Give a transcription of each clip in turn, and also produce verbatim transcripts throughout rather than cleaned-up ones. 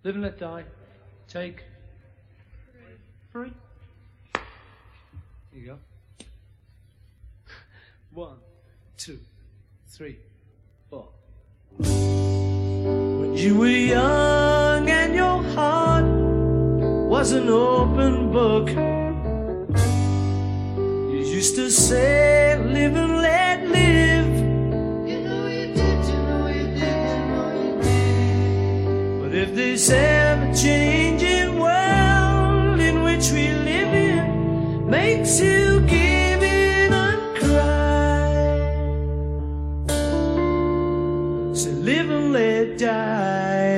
Live and let die. Take three. Here you go. One, two, three, four. When you were young and your heart was an open book, you used to say, live and let live. You know you did, you know you did, you know you did. But if this ever-changing world in which we live in makes you give in and cry, so live and let die.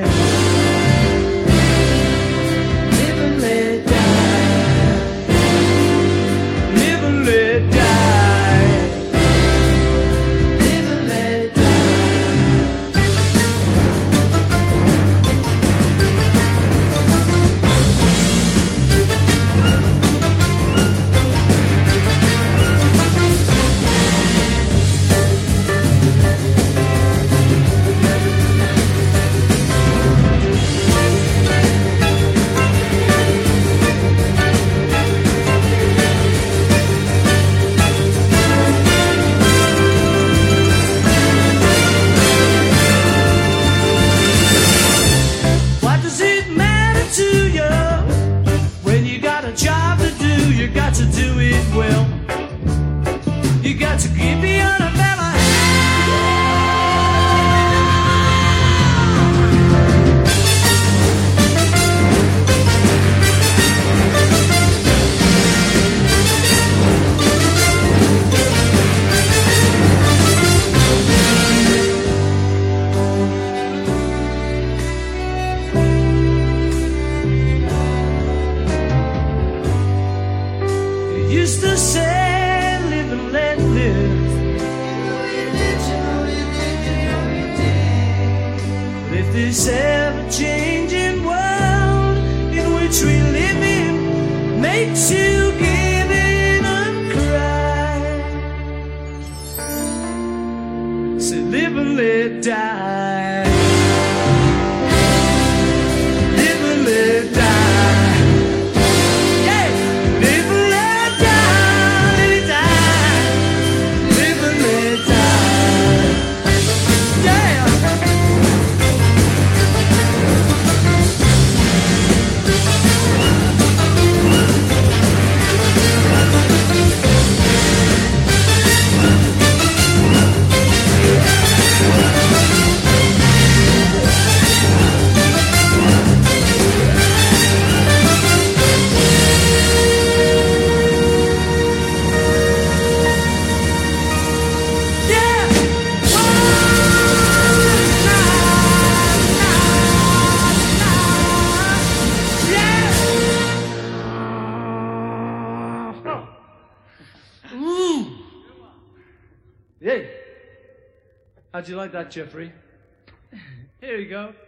Live and let die. Live and let die. Live and let die. What does it matter to you when you got a job to do? You got to do it well. You got to give the other fella used to say, live and let live. But if this ever-changing world in which we live in makes you give in and cry, say live and let die. Live and let die. Ooh. Hey, how'd you like that, Jeffrey? Here you go.